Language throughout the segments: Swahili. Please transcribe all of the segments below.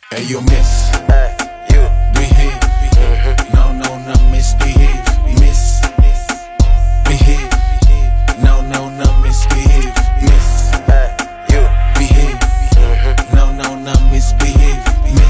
Hey, you miss. Hey, you Behave. No, misbehave. Behave. No, misbehave. Hey, you Behave. No, misbehave.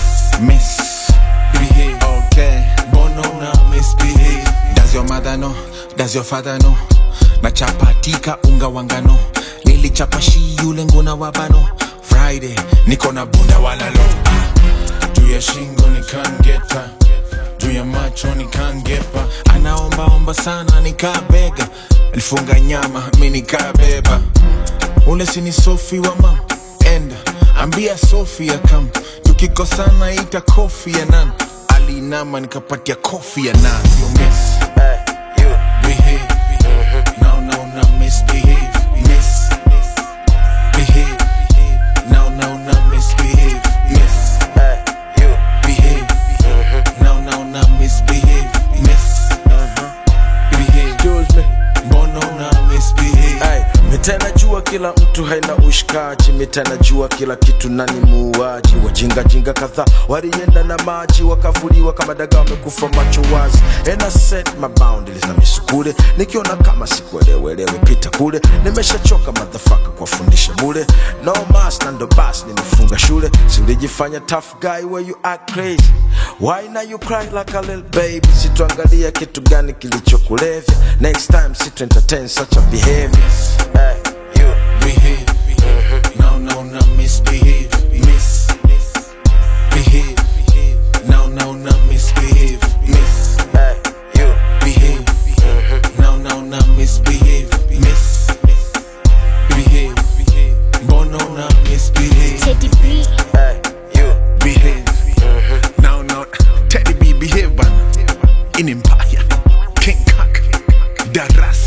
Behave. Okay. Bono, misbehave. Does your mother know? Does your father know? Nachapatika unga wangano. Nilichapa shi yule nguna wabano. Friday, niko na bunda walalo. Juu ya shingo nikangeta, juu ya macho nikangepa. Anaomba sana nikabega, alifunga nyama mimi nikabeba. Ule sini Sophie wa mam, enda ambia Sophia come. Tukikosana ita coffee ya nan. Alinama nikapatia coffee ya nan. You miss. Hey, you Behave. No, misbehave. Behave. No, misbehave. Hey, you Behave. No, misbehave. Behave. Excuse me. Bono, misbehave. Hey, mitena jua kila mtu haina ushikaji. Mitena jua kila kitu nani muuaji. Wajinga kadhaa walienda na maji, wakavuliwa kama dagaa wamekufa macho wazi. And I set my boundaries na misukule, nikiona kama sikuelewelewe pita kule. Nimeshachoka motherfucker kwa fundisha bure. No mas na ndo bas nimefunga shule. Si ulijifanya tough guy where you act crazy. Why now you cry like a little baby? Situangalia kitu gani kilichokulevya. Next time situ entertain such a behavior. Hey, you Behave. No, misbehave. Behave. No, misbehave. hey, you Behave. No, misbehave. Behave. Bono, misbehave. Teddy B. hey, you Behave. No, Teddy B behave, man. In Empire. King Kak. Daras.